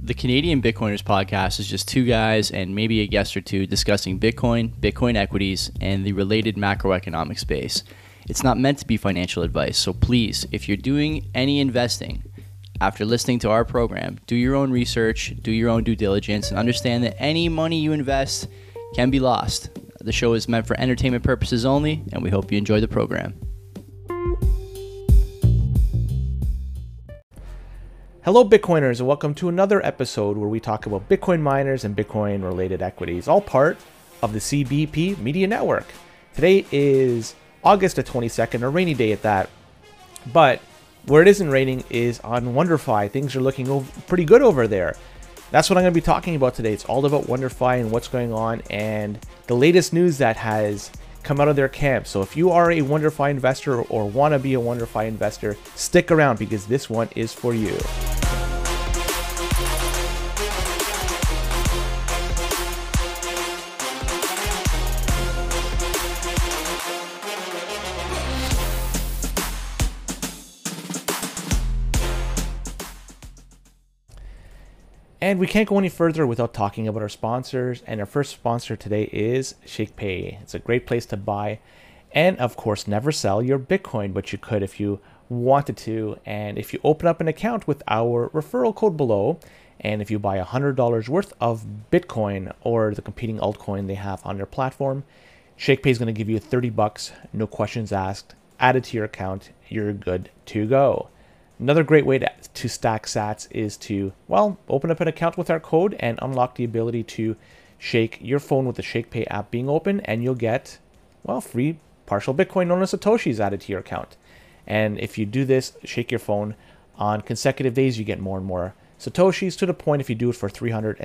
The Canadian Bitcoiners podcast is just two guys and maybe a guest or two discussing Bitcoin, Bitcoin equities, and the related macroeconomic space. It's not meant to be financial advice, so please, if you're doing any investing, after listening to our program, do your own research, do your own due diligence, and understand that any money you invest can be lost. The show is meant for entertainment purposes only, and we hope you enjoy the program. Hello Bitcoiners, and welcome to another episode where we talk about Bitcoin miners and Bitcoin related equities, all part of the CBP Media Network. Today is August the 22nd, a rainy day at that, but where it isn't raining is on WonderFi. Things are looking pretty good over there. That's what I'm going to be talking about today. It's all about WonderFi and what's going on and the latest news that has come out of their camp. So if you are a WonderFi investor or want to be a WonderFi investor, stick around because this one is for you. And we can't go any further without talking about our sponsors. And our first sponsor today is ShakePay. It's a great place to buy and, of course, never sell your Bitcoin, but you could if you wanted to. And if you open up an account with our referral code below, and if you buy $100 worth of Bitcoin or the competing altcoin they have on their platform, ShakePay is going to give you $30, no questions asked, added to your account. You're good to go. Another great way to stack sats is to, well, open up an account with our code and unlock the ability to shake your phone with the ShakePay app being open, and you'll get, well, free partial Bitcoin known as Satoshis added to your account. And if you do this, shake your phone on consecutive days, you get more and more Satoshis, to the point if you do it for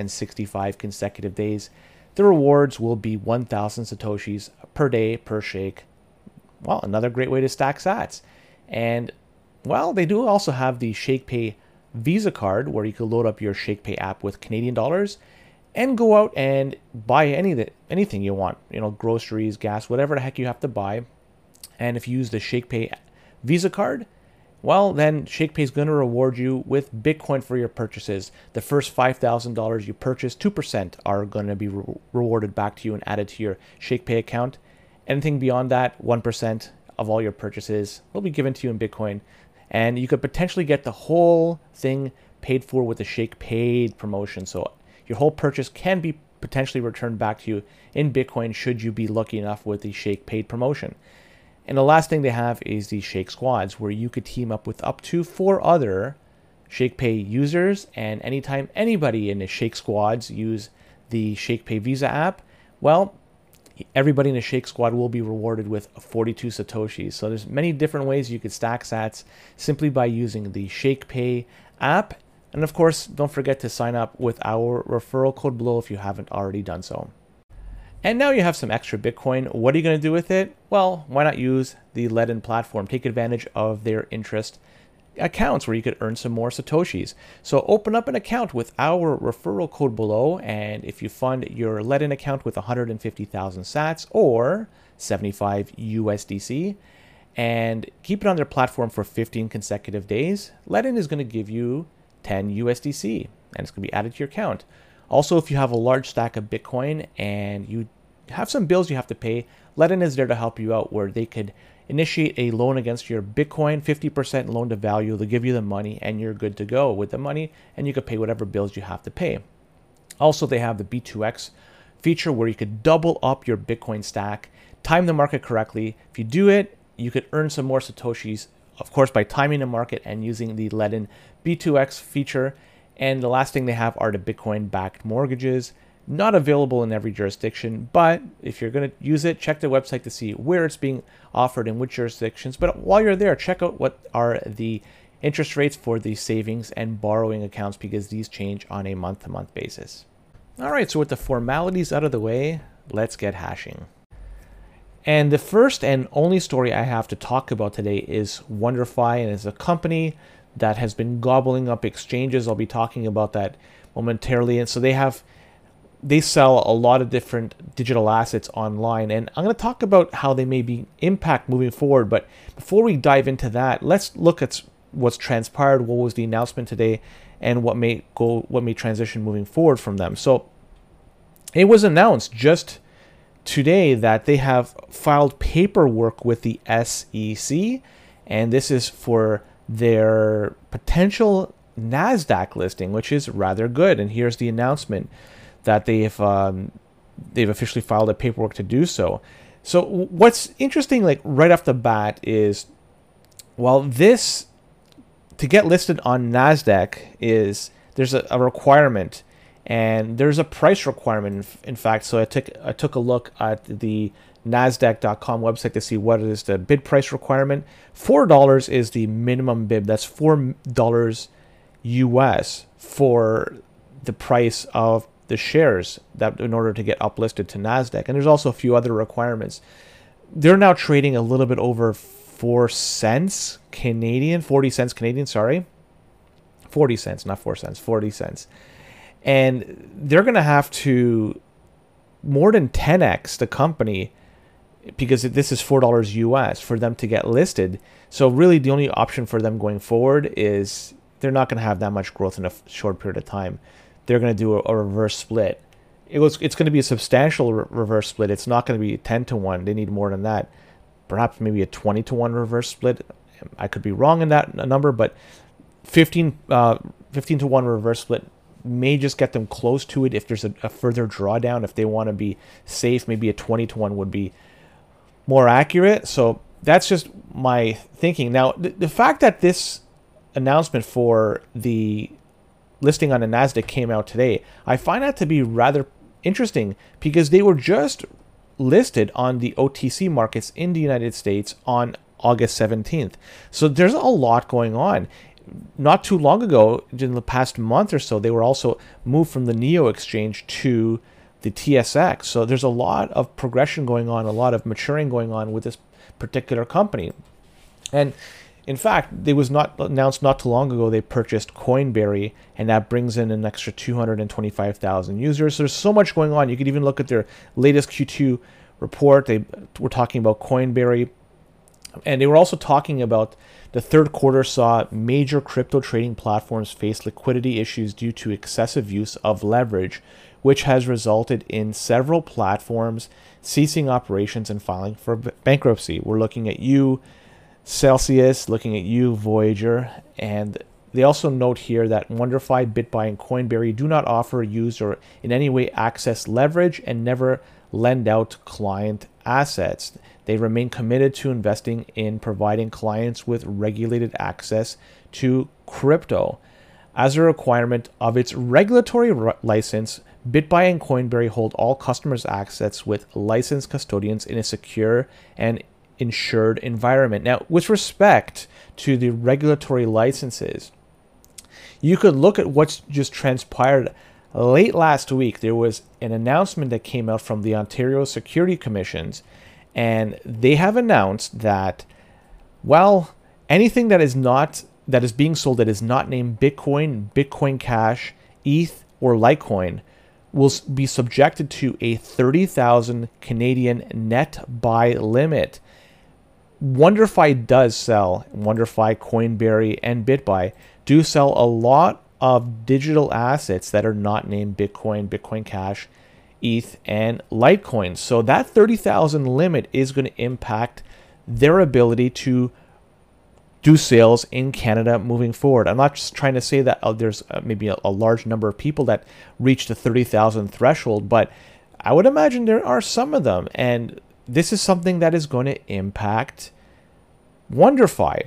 365 consecutive days, the rewards will be 1,000 Satoshis per day per shake. Well, another great way to stack sats. And well, they do also have the ShakePay Visa card where you can load up your ShakePay app with Canadian dollars and go out and buy anything you want, groceries, gas, whatever the heck you have to buy. And if you use the ShakePay Visa card, well, then ShakePay is going to reward you with Bitcoin for your purchases. The first $5,000 you purchase, 2% are going to be rewarded back to you and added to your ShakePay account. Anything beyond that, 1% of all your purchases will be given to you in Bitcoin. And you could potentially get the whole thing paid for with the ShakePay promotion. So your whole purchase can be potentially returned back to you in Bitcoin should you be lucky enough with the ShakePay promotion. And the last thing they have is the Shake Squads, where you could team up with up to 4 other ShakePay users. And anytime anybody in the Shake Squads use the ShakePay Visa app, well, everybody in the Shake Squad will be rewarded with 42 Satoshis. So there's many different ways you could stack sats simply by using the ShakePay app. And of course, don't forget to sign up with our referral code below if you haven't already done so. And now you have some extra Bitcoin. What are you going to do with it? Well, why not use the Ledn platform? Take advantage of their interest accounts where you could earn some more Satoshis. So open up an account with our referral code below, and if you fund your Ledn account with 150,000 sats or 75 USDC and keep it on their platform for 15 consecutive days, Ledn is going to give you 10 USDC and it's going to be added to your account. Also, if you have a large stack of Bitcoin and you have some bills you have to pay, Ledn is there to help you out, where they could initiate a loan against your Bitcoin, 50% loan to value. They'll give you the money and you're good to go with the money, and you can pay whatever bills you have to pay. Also, they have the B2X feature where you could double up your Bitcoin stack, time the market correctly. If you do it, you could earn some more Satoshis, of course, by timing the market and using the Ledn B2X feature. And the last thing they have are the Bitcoin-backed mortgages. Not available in every jurisdiction, but if you're going to use it, check the website to see where it's being offered in which jurisdictions. But while you're there, check out what are the interest rates for the savings and borrowing accounts, because these change on a month-to-month basis. All right, so with the formalities out of the way, let's get hashing. And the first and only story I have to talk about today is WonderFi, and it's a company that has been gobbling up exchanges. I'll be talking about that momentarily. And so they sell a lot of different digital assets online, and I'm going to talk about how they may be impact moving forward. But before we dive into that, let's look at what's transpired, what was the announcement today, and what may transition moving forward from them. So it was announced just today that they have filed paperwork with the SEC, and this is for their potential NASDAQ listing, which is rather good. And here's the announcement that they've officially filed a paperwork to do so. So what's interesting, like right off the bat, is while this to get listed on NASDAQ there's a requirement, and there's a price requirement. In fact, so I took a look at the NASDAQ.com website to see what is the bid price requirement. $4 is the minimum bid. That's $4 US for the price of the shares that in order to get uplisted to NASDAQ. And there's also a few other requirements. They're now trading a little bit over 4 cents Canadian, 40 cents Canadian, sorry. 40 cents, not 4 cents, 40 cents. And they're going to have to more than 10x the company, because this is $4 US for them to get listed. So really the only option for them going forward is they're not going to have that much growth in a short period of time. They're going to do a reverse split. It's going to be a substantial reverse split. It's not going to be 10 to 1. They need more than that. Perhaps maybe a 20 to 1 reverse split. I could be wrong in that number, but 15 to 1 reverse split may just get them close to it if there's a further drawdown. If they want to be safe, maybe a 20 to 1 would be more accurate. So that's just my thinking. Now, the fact that this announcement for the listing on the NASDAQ came out today, I find that to be rather interesting, because they were just listed on the OTC markets in the United States on August 17th. So there's a lot going on. Not too long ago, in the past month or so, they were also moved from the NEO exchange to the TSX. So there's a lot of progression going on, a lot of maturing going on with this particular company. And in fact, it was not announced not too long ago they purchased Coinberry, and that brings in an extra 225,000 users. So there's so much going on. You could even look at their latest Q2 report. They were talking about Coinberry, and they were also talking about the third quarter saw major crypto trading platforms face liquidity issues due to excessive use of leverage, which has resulted in several platforms ceasing operations and filing for bankruptcy. We're looking at Celsius, looking at Voyager, and they also note here that WonderFi, BitBuy, and Coinberry do not offer, use, or in any way access leverage and never lend out client assets. They remain committed to investing in providing clients with regulated access to crypto. As a requirement of its regulatory license, BitBuy and Coinberry hold all customers' assets with licensed custodians in a secure and insured environment. Now, with respect to the regulatory licenses, you could look at what's just transpired. Late last week, there was an announcement that came out from the Ontario Security Commissions, and they have announced that, well, anything that is being sold that is not named Bitcoin, Bitcoin Cash, ETH, or Litecoin will be subjected to a 30,000 Canadian net buy limit. WonderFi does sell, WonderFi, Coinberry, and BitBuy do sell a lot of digital assets that are not named Bitcoin, Bitcoin Cash, ETH, and Litecoin. So that 30,000 limit is going to impact their ability to do sales in Canada moving forward. I'm not just trying to say that there's maybe a large number of people that reach the 30,000 threshold, but I would imagine there are some of them, and this is something that is going to impact WonderFi.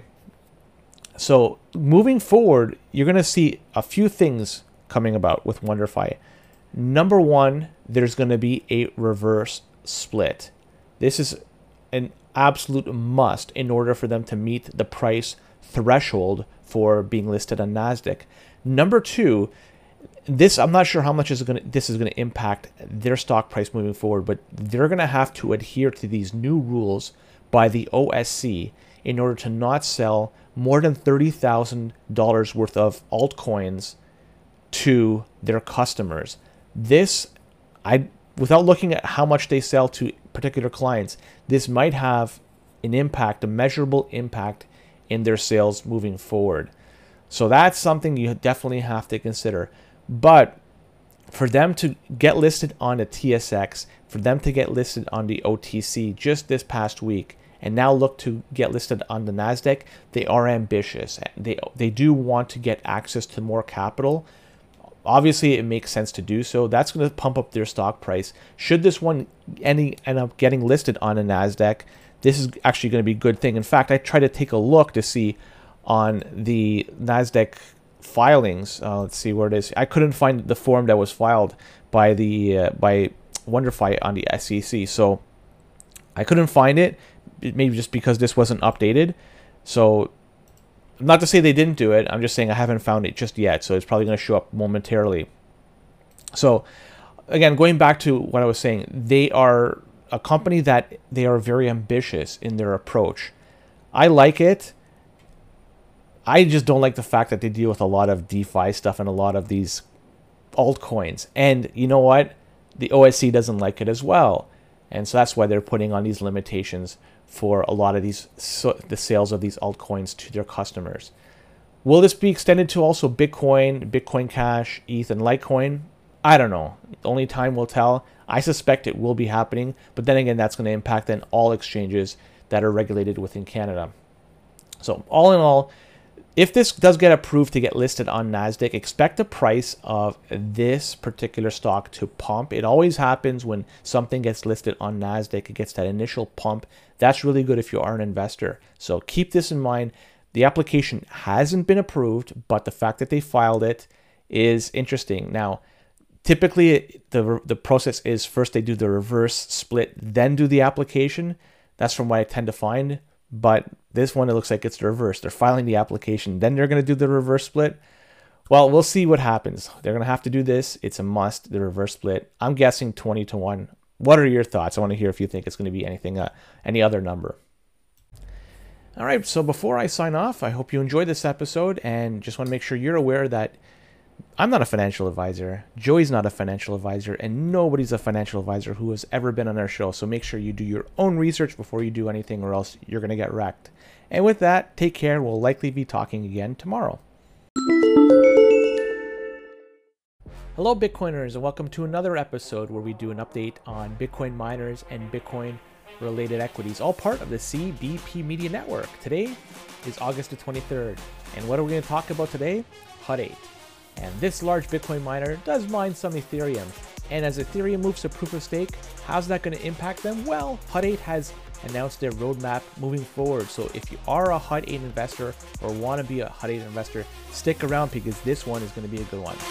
So moving forward, you're going to see a few things coming about with WonderFi. Number one, there's going to be a reverse split. This is an absolute must in order for them to meet the price threshold for being listed on NASDAQ. Number two, this, I'm not sure how much this is going to impact their stock price moving forward, but they're going to have to adhere to these new rules by the OSC in order to not sell more than $30,000 worth of altcoins to their customers. This, without looking at how much they sell to particular clients, this might have an impact, a measurable impact in their sales moving forward. So that's something you definitely have to consider. But for them to get listed on the TSX, for them to get listed on the OTC just this past week, and now look to get listed on the NASDAQ, they are ambitious. They do want to get access to more capital. Obviously, it makes sense to do so. That's going to pump up their stock price. Should this one end up getting listed on a NASDAQ, this is actually going to be a good thing. In fact, I tried to take a look to see on the NASDAQ filings. Let's see where it is. I couldn't find the form that was filed by WonderFi on the SEC, so I couldn't find it. Maybe just because this wasn't updated. So, not to say they didn't do it. I'm just saying I haven't found it just yet. So it's probably going to show up momentarily. So, again, going back to what I was saying, they are a company that they are very ambitious in their approach. I like it. I just don't like the fact that they deal with a lot of DeFi stuff and a lot of these altcoins. And you know what? The OSC doesn't like it as well. And so that's why they're putting on these limitations for a lot of the sales of these altcoins to their customers. Will this be extended to also Bitcoin, Bitcoin Cash, ETH, and Litecoin? I don't know. Only time will tell. I suspect it will be happening, but then again, that's going to impact then all exchanges that are regulated within Canada. So all in all, if this does get approved to get listed on NASDAQ, expect the price of this particular stock to pump. It always happens when something gets listed on NASDAQ. It gets that initial pump. That's really good if you are an investor. So keep this in mind. The application hasn't been approved, but the fact that they filed it is interesting. Now, typically, the process is first they do the reverse split, then do the application. That's from what I tend to find. But this one, it looks like it's the reverse. They're filing the application, then they're going to do the reverse split. Well, we'll see what happens. They're going to have to do this. It's a must, the reverse split. I'm guessing 20 to 1. What are your thoughts? I want to hear if you think it's going to be any other number. All right, so before I sign off, I hope you enjoyed this episode and just want to make sure you're aware that I'm not a financial advisor. Joey's not a financial advisor, and nobody's a financial advisor who has ever been on our show. So make sure you do your own research before you do anything, or else you're going to get wrecked. And with that, take care. We'll likely be talking again tomorrow. Hello, Bitcoiners, and welcome to another episode where we do an update on Bitcoin miners and Bitcoin related equities, all part of the CBP Media Network. Today is August the 23rd, and what are we going to talk about today? Hut 8. And this large Bitcoin miner does mine some Ethereum. And as Ethereum moves to proof of stake, how's that going to impact them? Well, Hut 8 has announced their roadmap moving forward. So if you are a Hut 8 investor or want to be a Hut 8 investor, stick around because this one is going to be a good one.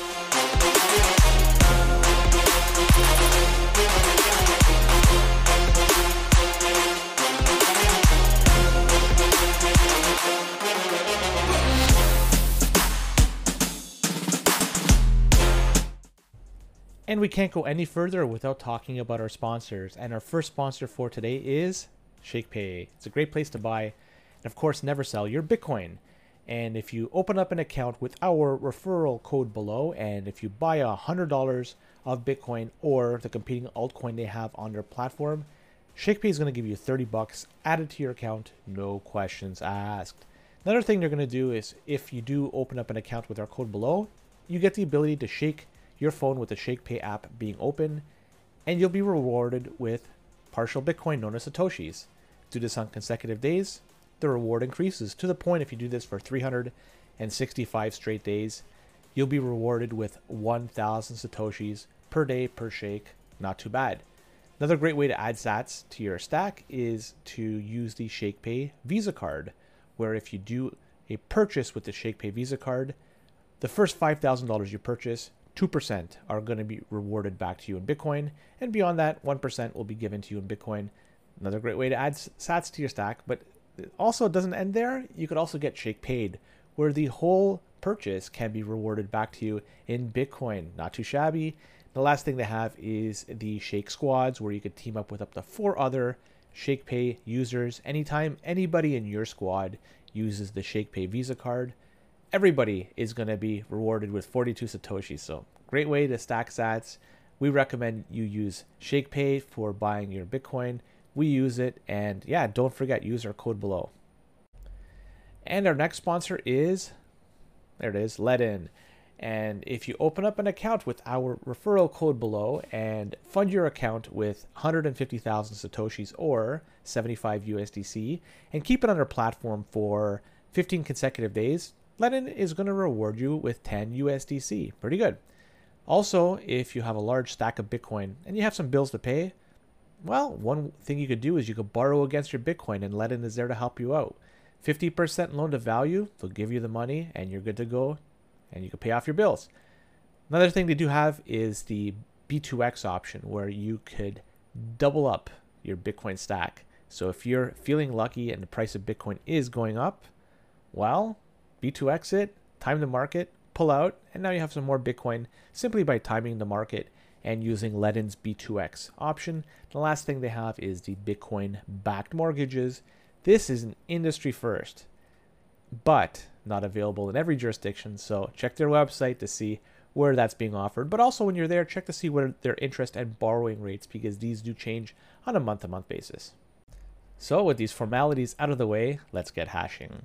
And we can't go any further without talking about our sponsors. And our first sponsor for today is ShakePay. It's a great place to buy and, of course, never sell your Bitcoin. And if you open up an account with our referral code below, and if you buy $100 of Bitcoin or the competing altcoin they have on their platform, ShakePay is going to give you $30 added to your account, no questions asked. Another thing they're going to do is if you do open up an account with our code below, you get the ability to shake your phone with the ShakePay app being open, and you'll be rewarded with partial Bitcoin known as Satoshis. Do this on consecutive days, the reward increases to the point if you do this for 365 straight days, you'll be rewarded with 1,000 Satoshis per day per shake. Not too bad. Another great way to add sats to your stack is to use the ShakePay Visa card, where if you do a purchase with the ShakePay Visa card, the first $5,000 you purchase, 2% are going to be rewarded back to you in Bitcoin, and beyond that, 1% will be given to you in Bitcoin. Another great way to add sats to your stack, but it also doesn't end there. You could also get ShakePaid, where the whole purchase can be rewarded back to you in Bitcoin. Not too shabby. The last thing they have is the Shake Squads, where you could team up with up to 4 other ShakePay users. Anytime anybody in your squad uses the ShakePay Visa card, everybody is going to be rewarded with 42 Satoshis. So great way to stack sats. We recommend you use ShakePay for buying your Bitcoin. We use it, and yeah, don't forget, use our code below. And our next sponsor is, there it is, Ledn. And if you open up an account with our referral code below and fund your account with 150,000 Satoshis or 75 USDC and keep it on our platform for 15 consecutive days, Ledn is going to reward you with 10 USDC. Pretty good. Also, if you have a large stack of Bitcoin and you have some bills to pay, well, one thing you could do is you could borrow against your Bitcoin, and Ledn is there to help you out. 50% loan to value, they'll give you the money and you're good to go, and you can pay off your bills. Another thing they do have is the B2X option, where you could double up your Bitcoin stack. So if you're feeling lucky and the price of Bitcoin is going up, well, B2X it, time the market, pull out, and now you have some more Bitcoin simply by timing the market and using Ledn's B2X option. The last thing they have is the Bitcoin backed mortgages. This is an industry first, but not available in every jurisdiction. So check their website to see where that's being offered. But also when you're there, check to see what their interest and borrowing rates, because these do change on a month-to-month basis. So with these formalities out of the way, let's get hashing.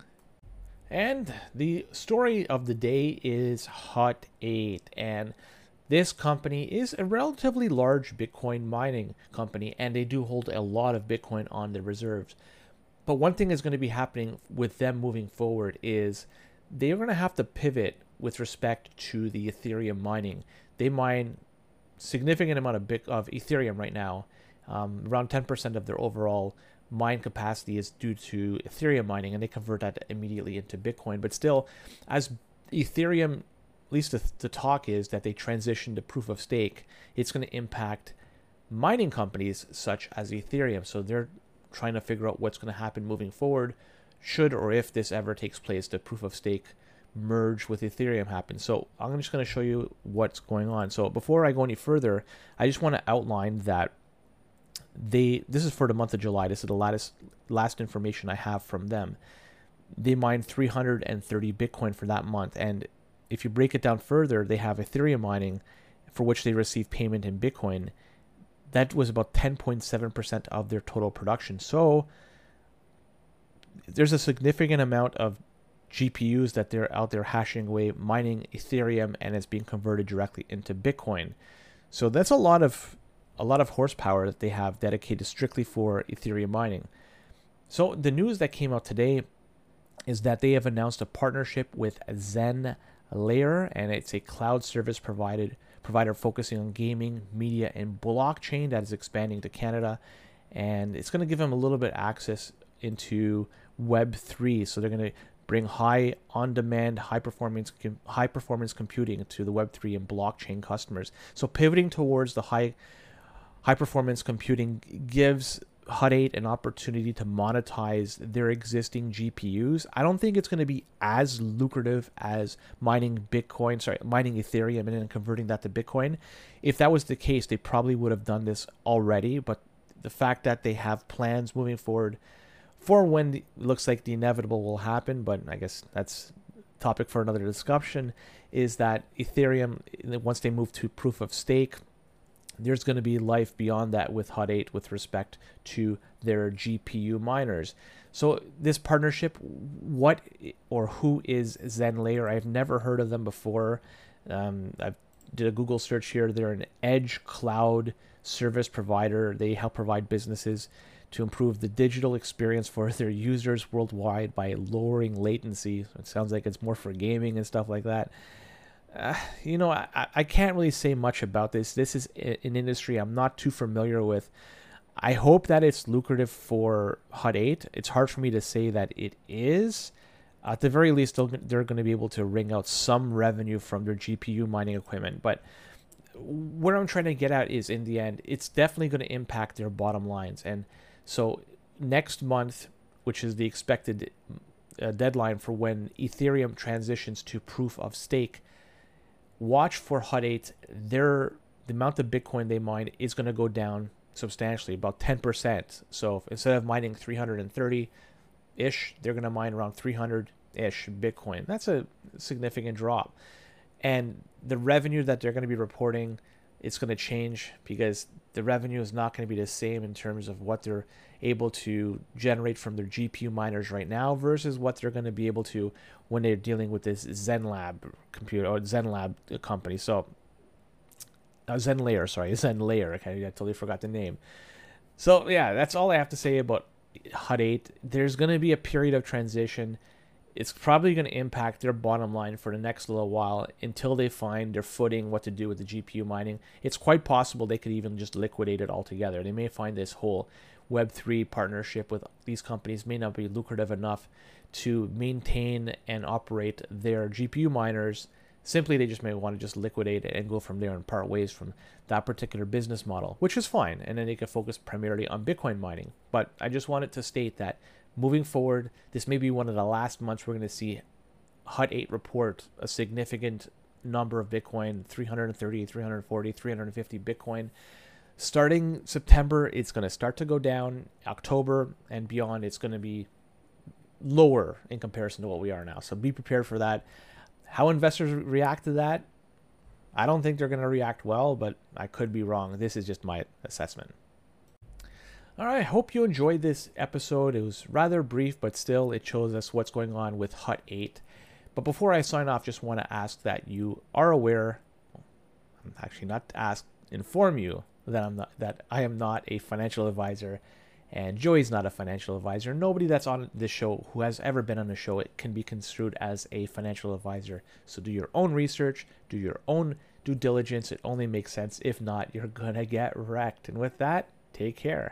And the story of the day is Hut 8. And this company is a relatively large Bitcoin mining company, and they do hold a lot of Bitcoin on their reserves. But one thing is going to be happening with them moving forward is they're going to have to pivot with respect to the Ethereum mining. They mine significant amount of Ethereum right now. Around 10% of their overall mine capacity is due to Ethereum mining, and they convert that immediately into Bitcoin. But still, as Ethereum, at least the talk is that they transition to proof of stake, it's going to impact mining companies such as Ethereum. So they're trying to figure out what's going to happen moving forward, should or if this ever takes place, the proof of stake merge with Ethereum happens. So I'm just going to show you what's going on. So before I go any further, I just want to outline that this is for the month of July. This is the last information I have from them. They mined 330 Bitcoin for that month. And if you break it down further, they have Ethereum mining for which they receive payment in Bitcoin. That was about 10.7% of their total production. So there's a significant amount of GPUs that they're out there hashing away, mining Ethereum, and it's being converted directly into Bitcoin. So that's a lot of horsepower that they have dedicated strictly for Ethereum mining. So the news that came out today is that they have announced a partnership with ZenLayer, and it's a cloud service provider focusing on gaming, media, and blockchain that is expanding to Canada. And it's going to give them a little bit access into Web3. So they're going to bring high on-demand, high-performance computing to the Web3 and blockchain customers. So pivoting towards the high-performance computing gives Hut 8 an opportunity to monetize their existing GPUs. I don't think it's going to be as lucrative as mining Ethereum and then converting that to Bitcoin. If that was the case, they probably would have done this already. But the fact that they have plans moving forward for when it looks like the inevitable will happen, but I guess that's a topic for another discussion, is that Ethereum, once they move to proof of stake, there's going to be life beyond that with Hut 8 with respect to their GPU miners. So this partnership, what or who is ZenLayer? I've never heard of them before. I did a Google search here. They're an edge cloud service provider. They help provide businesses to improve the digital experience for their users worldwide by lowering latency. It sounds like it's more for gaming and stuff like that. I can't really say much about this. This is an industry I'm not too familiar with. I hope that it's lucrative for Hut 8. It's hard for me to say that it is. At the very least, they're going to be able to wring out some revenue from their GPU mining equipment. But what I'm trying to get at is, in the end, it's definitely going to impact their bottom lines. And so next month, which is the expected deadline for when Ethereum transitions to proof of stake, watch for Hut 8. The amount of Bitcoin they mine is going to go down substantially, about 10%. So instead of mining 330-ish, they're going to mine around 300-ish Bitcoin. That's a significant drop. And the revenue that they're going to be reporting, it's going to change because the revenue is not going to be the same in terms of what they're able to generate from their GPU miners right now versus what they're going to be able to when they're dealing with this ZenLab computer or ZenLab company. So ZenLayer. Okay, I totally forgot the name. So yeah, that's all I have to say about Hut 8. There's going to be a period of transition. It's probably going to impact their bottom line for the next little while until they find their footing, what to do with the GPU mining. It's quite possible they could even just liquidate it altogether. They may find this whole Web3 partnership with these companies may not be lucrative enough to maintain and operate their GPU miners. Simply, they just may want to just liquidate it and go from there and part ways from that particular business model, which is fine. And then they can focus primarily on Bitcoin mining. But I just wanted to state that moving forward, this may be one of the last months we're going to see Hut 8 report a significant number of Bitcoin, 330, 340, 350 Bitcoin. Starting September, it's going to start to go down. October and beyond, it's going to be lower in comparison to what we are now. So be prepared for that. How investors react to that, I don't think they're going to react well, but I could be wrong. This is just my assessment. All right, I hope you enjoyed this episode. It was rather brief, but still it shows us what's going on with Hut 8. But before I sign off, just want to ask that you are aware, actually not ask, inform you that I am not a financial advisor, and Joey's not a financial advisor. Nobody that's on this show who has ever been on the show, it can be construed as a financial advisor. So do your own research, do your own due diligence. It only makes sense. If not, you're gonna get wrecked. And with that, take care.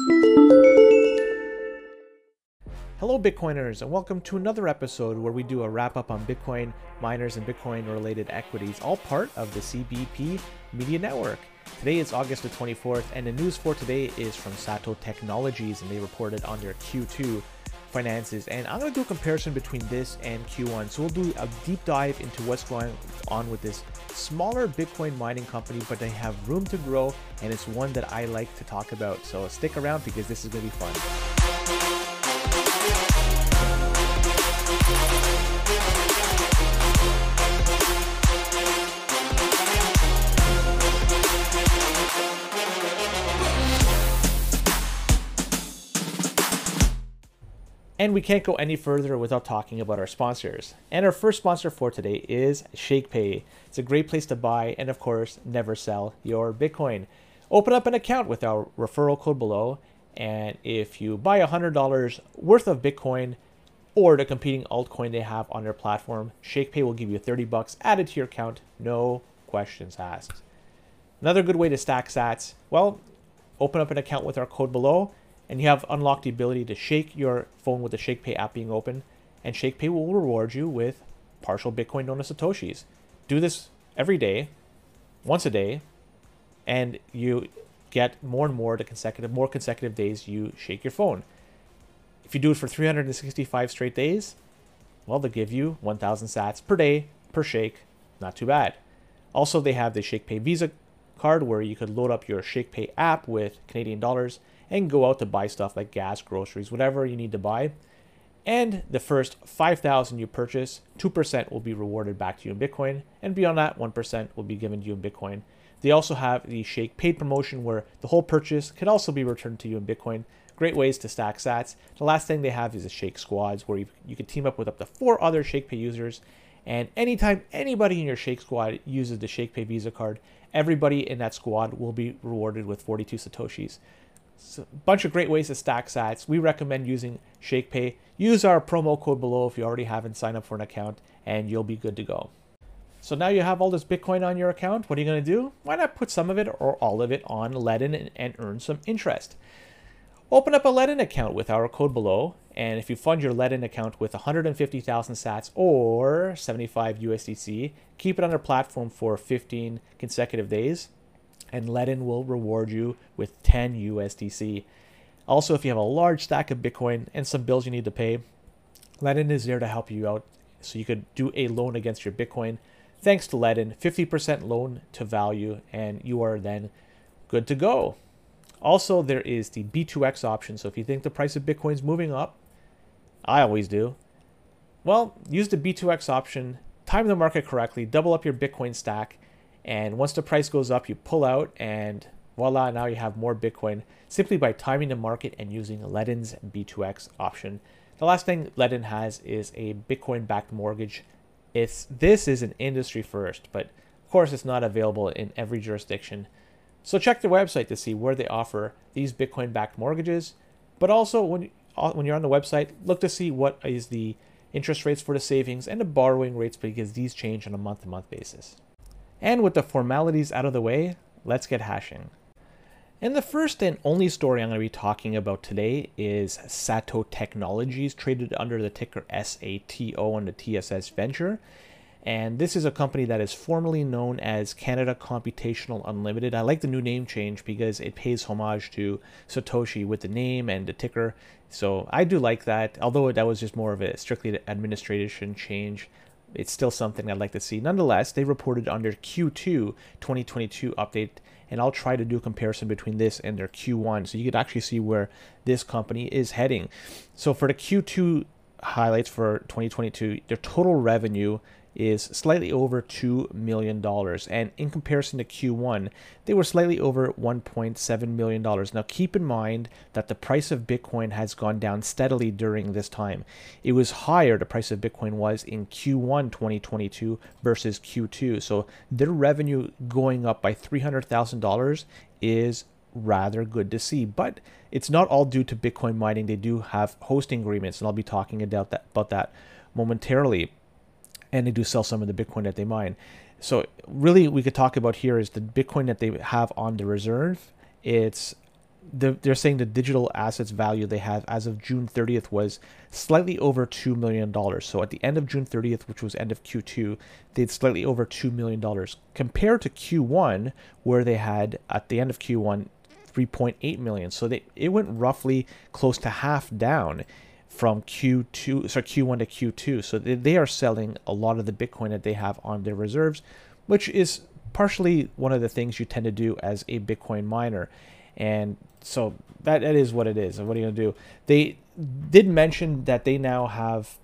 Hello Bitcoiners, and welcome to another episode where we do a wrap up on Bitcoin miners and Bitcoin related equities, all part of the CBP Media Network. Today is August the 24th, and the news for today is from Sato Technologies, and they reported on their Q2 finances. And I'm going to do a comparison between this and Q1. So we'll do a deep dive into what's going on with this smaller Bitcoin mining company, but they have room to grow, and it's one that I like to talk about. So stick around because this is going to be fun. And we can't go any further without talking about our sponsors. And our first sponsor for today is ShakePay. It's a great place to buy and, of course, never sell your Bitcoin. Open up an account with our referral code below. And if you buy $100 worth of Bitcoin or the competing altcoin they have on their platform, ShakePay will give you $30 added to your account, no questions asked. Another good way to stack sats, well, open up an account with our code below, and you have unlocked the ability to shake your phone with the ShakePay app being open, and ShakePay will reward you with partial Bitcoin known as Satoshis. Do this every day, once a day, and you get more and more more consecutive days you shake your phone. If you do it for 365 straight days, well, they'll give you 1,000 sats per day per shake. Not too bad. Also, they have the ShakePay Visa card where you could load up your ShakePay app with Canadian dollars and go out to buy stuff like gas, groceries, whatever you need to buy. And the first 5,000 you purchase, 2% will be rewarded back to you in Bitcoin. And beyond that, 1% will be given to you in Bitcoin. They also have the Shake Paid promotion where the whole purchase can also be returned to you in Bitcoin. Great ways to stack sats. The last thing they have is the Shake Squads where you can team up with up to 4 other ShakePay users. And anytime anybody in your Shake Squad uses the ShakePay Visa card, everybody in that squad will be rewarded with 42 Satoshis. So a bunch of great ways to stack sats. We recommend using ShakePay. Use our promo code below if you already haven't signed up for an account, and you'll be good to go. So now you have all this Bitcoin on your account. What are you going to do? Why not put some of it or all of it on Ledn and earn some interest? Open up a Ledn account with our code below, and if you fund your Ledn account with 150,000 sats or 75 USDC, keep it on their platform for 15 consecutive days, and Ledn will reward you with 10 USDC. Also, if you have a large stack of Bitcoin and some bills you need to pay, Ledn is there to help you out, so you could do a loan against your Bitcoin. Thanks to Ledn, 50% loan to value, and you are then good to go. Also, there is the B2X option, so if you think the price of Bitcoin is moving up, I always do, well, use the B2X option, time the market correctly, double up your Bitcoin stack, and once the price goes up, you pull out and voila, now you have more Bitcoin simply by timing the market and using Ledn's B2X option. The last thing Ledn has is a Bitcoin-backed mortgage. This is an industry first, but of course it's not available in every jurisdiction. So check their website to see where they offer these Bitcoin-backed mortgages. But also when you're on the website, look to see what is the interest rates for the savings and the borrowing rates, because these change on a month-to-month basis. And with the formalities out of the way, let's get hashing. And the first and only story I'm going to be talking about today is Sato Technologies, traded under the ticker SATO on the TSX Venture. And this is a company that is formerly known as Canada Computational Unlimited. I like the new name change because it pays homage to Satoshi with the name and the ticker. So I do like that, although that was just more of a strictly administration change. It's still something I'd like to see. Nonetheless, they reported on their Q2 2022 update, and I'll try to do a comparison between this and their Q1 so you could actually see where this company is heading. So for the Q2 highlights for 2022, their total revenue is slightly over $2 million. And in comparison to Q1, they were slightly over $1.7 million. Now keep in mind that the price of Bitcoin has gone down steadily during this time. It was higher, the price of Bitcoin was in Q1 2022 versus Q2. So their revenue going up by $300,000 is rather good to see. But it's not all due to Bitcoin mining. They do have hosting agreements, and I'll be talking about that momentarily. And they do sell some of the Bitcoin that they mine. So really we could talk about here is the Bitcoin that they have on the reserve. They're saying the digital assets value they have as of June 30th was slightly over $2 million. So at the end of June 30th, which was end of Q2, they had slightly over $2 million compared to Q1, where they had at the end of Q1 3.8 million. So it went roughly close to half down from Q1 to Q2. So they are selling a lot of the Bitcoin that they have on their reserves, which is partially one of the things you tend to do as a Bitcoin miner. And so that is what it is. And what are you going to do? They did mention that they now have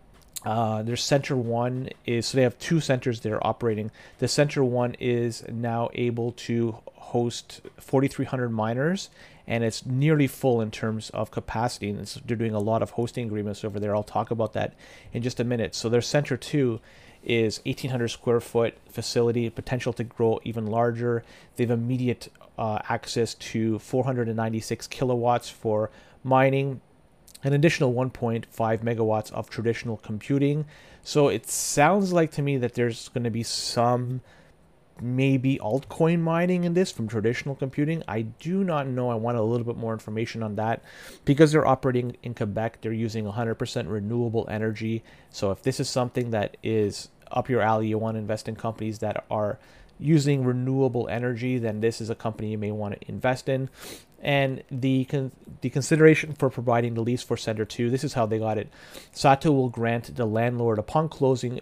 their Center 1 is, so they have two centers they're operating. The Center 1 is now able to host 4,300 miners, and it's nearly full in terms of capacity. And they're doing a lot of hosting agreements over there. I'll talk about that in just a minute. So their Center 2 is 1,800 square foot facility, potential to grow even larger. They have immediate access to 496 kilowatts for mining, an additional 1.5 megawatts of traditional computing. So it sounds like to me that there's going to be some maybe altcoin mining in this from traditional computing. I do not know. I want a little bit more information on that. Because they're operating in Quebec, they're using 100% renewable energy. So if this is something that is up your alley, you want to invest in companies that are using renewable energy, then this is a company you may want to invest in. And the consideration for providing the lease for Center 2, this is how they got it. Sato will grant the landlord upon closing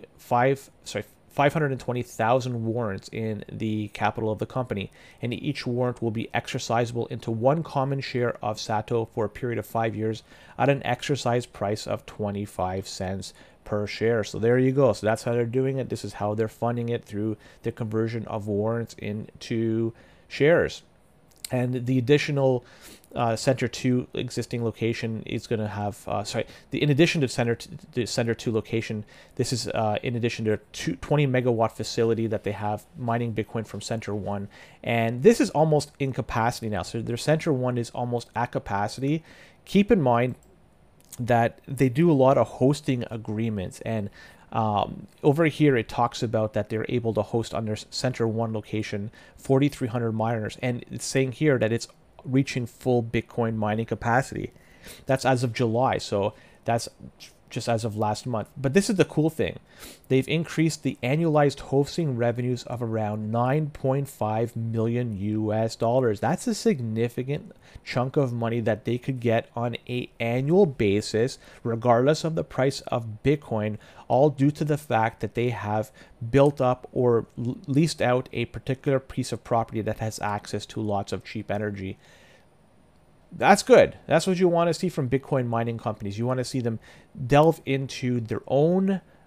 520,000 warrants in the capital of the company, and each warrant will be exercisable into one common share of Sato for a period of 5 years at an exercise price of 25 cents per share. So there you go. So that's how they're doing it. This is how they're funding it, through the conversion of warrants into shares. And the additional Center 2 existing location is going to have, in addition to Center 2 location, this is in addition to a 20 megawatt facility that they have mining Bitcoin from Center 1. And this is almost in capacity now. So their Center 1 is almost at capacity. Keep in mind that they do a lot of hosting agreements, and over here it talks about that they're able to host on their Center 1 location 4,300 miners, and it's saying here that it's reaching full Bitcoin mining capacity. That's as of July, so that's just as of last month. But this is the cool thing. They've increased the annualized hosting revenues of around 9.5 million US dollars. That's a significant chunk of money that they could get on an annual basis, regardless of the price of Bitcoin, all due to the fact that they have built up or leased out a particular piece of property that has access to lots of cheap energy. That's good. That's what you want to see from Bitcoin mining companies. You want to see them delve into their own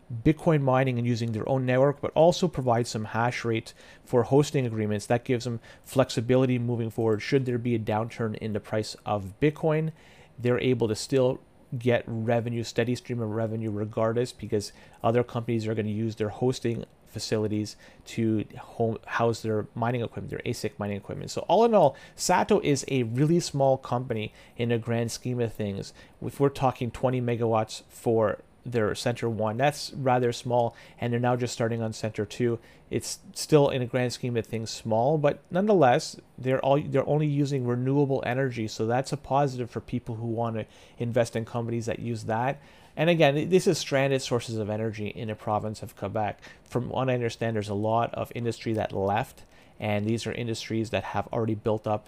Bitcoin mining and using their own network, but also provide some hash rate for hosting agreements. That gives them flexibility moving forward. Should there be a downturn in the price of Bitcoin, they're able to still get revenue, steady stream of revenue regardless, because other companies are going to use their hosting facilities to house their mining equipment, their ASIC mining equipment. So all in all, Sato is a really small company in the grand scheme of things. If we're talking 20 megawatts for their Center 1, that's rather small, and they're now just starting on Center 2. It's still, in a grand scheme of things, small, but nonetheless, they're only using renewable energy, so that's a positive for people who want to invest in companies that use that. And again, this is stranded sources of energy in the province of Quebec. From what I understand, there's a lot of industry that left, and these are industries that have already built up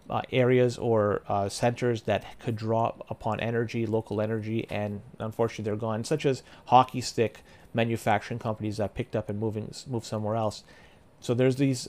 areas or centers that could draw upon energy, local energy, and unfortunately they're gone, such as hockey stick manufacturing companies that picked up and moved somewhere else. So there's these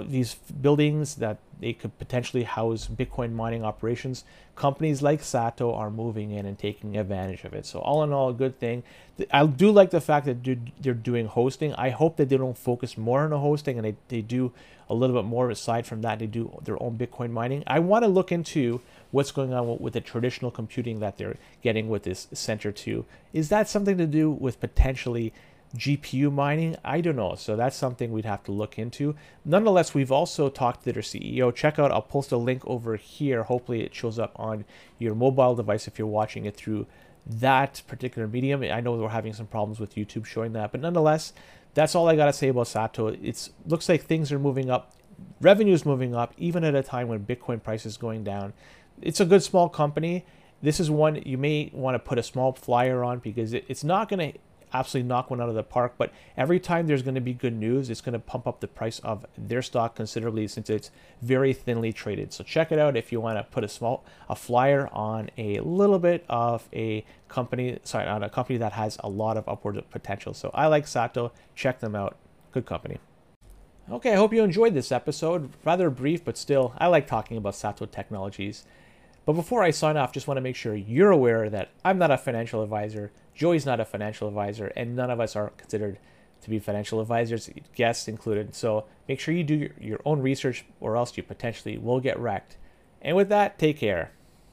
buildings that they could potentially house Bitcoin mining operations. Companies like Sato are moving in and taking advantage of it. So all in all, a good thing. I do like the fact that they're doing hosting. I hope that they don't focus more on the hosting and they do a little bit more aside from that. They do their own Bitcoin mining. I want to look into what's going on with the traditional computing that they're getting with this Center 2. Is that something to do with potentially GPU mining? I don't know. So that's something we'd have to look into. Nonetheless, we've also talked to their CEO. Check out, I'll post a link over here. Hopefully it shows up on your mobile device if you're watching it through that particular medium. I know we're having some problems with YouTube showing that, but nonetheless, that's all I got to say about Sato. It looks like things are moving up. Revenue is moving up, even at a time when Bitcoin price is going down. It's a good small company. This is one you may want to put a small flyer on, because it's not going to absolutely knock one out of the park, but every time there's going to be good news, it's going to pump up the price of their stock considerably, since it's very thinly traded. So check it out if you want to put a flyer on a little bit of a company, on a company that has a lot of upward potential. So I like Sato. Check them out. Good company. Okay, I hope you enjoyed this episode. Rather brief, but still, I like talking about Sato Technologies. But before I sign off, just want to make sure you're aware that I'm not a financial advisor, Joey's not a financial advisor, and none of us are considered to be financial advisors, guests included. So make sure you do your own research, or else you potentially will get wrecked. And with that, take care.